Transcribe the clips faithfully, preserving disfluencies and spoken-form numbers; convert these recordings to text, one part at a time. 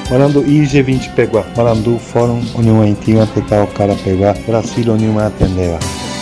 Marando I G vinte Peguá, Marandu Fórum União Antiga Tetao Cara Peguá, Brasil União Atendeva.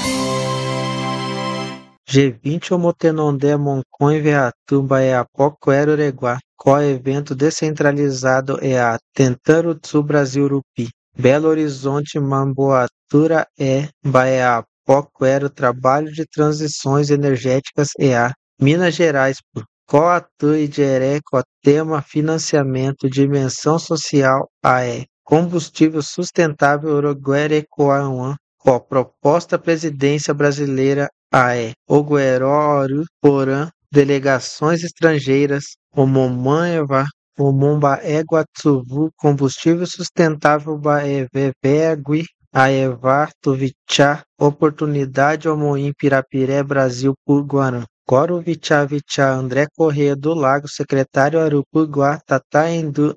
G vinte Omotenondé Moncon Veatumba e Apocoero Ureguá, co-evento descentralizado e a Tentando Tsu Brasil Rupi, Belo Horizonte Mamboatura e Baea Pocoero Trabalho de Transições Energéticas e a Minas Gerais Coatu e Jeré Cotema Financiamento Dimensão Social A E Combustível Sustentável Uruguere Coauã Co Proposta Presidência Brasileira A E Ogueró Porã Delegações Estrangeiras Omomaneva Omomba Guatsuvu Combustível Sustentável Baevegui Aevar Tuvichá Oportunidade Omoim Pirapiré Brasil Purguarã Coro Vichá Vichá André Corrêa do Lago Secretário Arupuguá Tataendu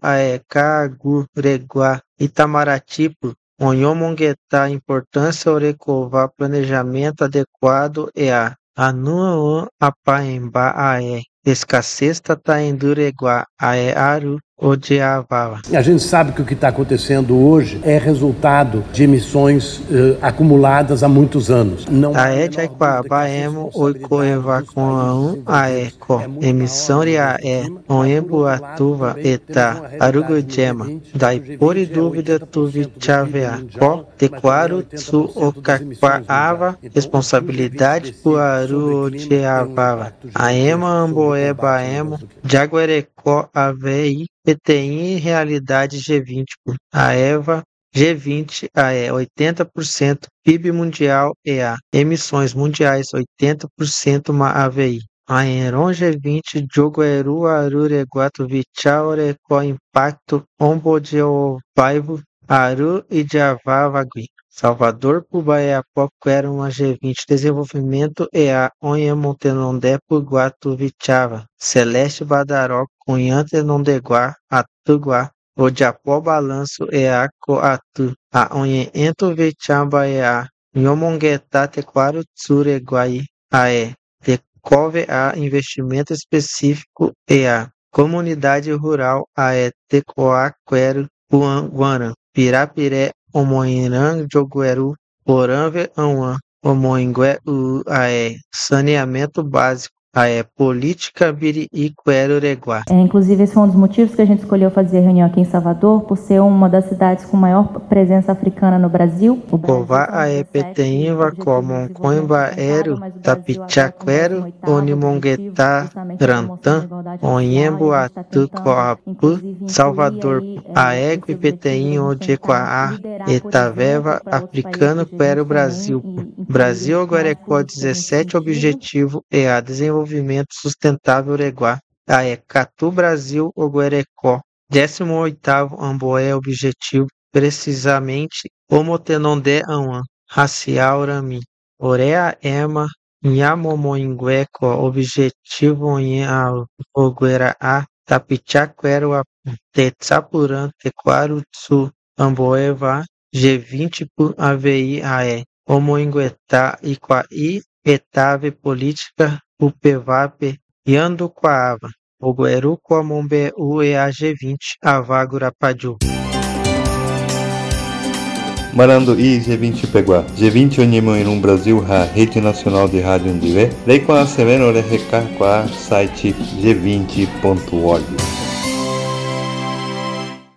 Aecagu Reguá Itamaratipo Onhomonguetá Importância Orecová Planejamento Adequado e a Anuan Apaemba Ae Escassez Tataendu Reguá Ae Aru Odiavava. A gente sabe que o que está acontecendo hoje é resultado de emissões uh, acumuladas há muitos anos. Não Aed Aikwabaemo Oikoeva com a um Aeco emissão de Ae Oembu Atuva Eta Arugujema Daipori dúvida Tuvichavea Co Tequaro Tsu Okakwaava responsabilidade Puaru Odiavava Aema Amboeba Emo Jaguareco Avei P T I Realidade G vinte a Eva G vinte A E oitenta por cento P I B mundial E A emissões mundiais oitenta por cento Ma A V I Aeron G vinte Jogueru Arureguato Vichau Oreco Impacto Ombodiouvaivo Aru e Javavagui Salvador Pubaiapoco era uma G vinte Desenvolvimento E A Onhamontenondé Puguatu Vichava Celeste Badaró Cunhantenondeguá Atuguá Odiapó Balanço E A Coatu A Onhento Vichamba E A Nhomonguetá Tequaro Tsureguai A E Tecove A Investimento Específico E A Comunidade Rural A E Tecoaquero Guarã Pirapiré Omoirã Jogueru Porãve Auã Omoingué U A E Saneamento Básico A E Política Biriquero Ureguá. É, inclusive, esse foi um dos motivos que a gente escolheu fazer a reunião aqui em Salvador, por ser uma das cidades com maior presença africana no Brasil. O Cová A E Peteimva Comon Coimba Ero Tapichaquero Onimonguetá Rantã Onhembo Atu Coapu Salvador Aeco e Peteim Ojequaá Etaveva Africano Quero Brasil Brasil Guarecó dezessete Objetivo E A Desenvolvimento Sustentável Ureguá A E Catu Brasil Oguerecó décimo oitavo Amboé Objetivo precisamente Omotenondé Auã Racial Rami Orea Ema Nhamomoingueco Objetivo Onha Oguera A Tapichaquero Tetsapurã Tequaro Tsu Amboeva G vinte por A V I A E Omoinguetá Iquaí Etave Política Upevap Yanduquaava Ogueru Coamombe U E A G vinte Avagura Paju Marando I G vinte Peguá, G vinte Onimoirum Brasil a Rede Nacional de Rádio Undivé, Lei com a Semana Recar com a site g vinte ponto org.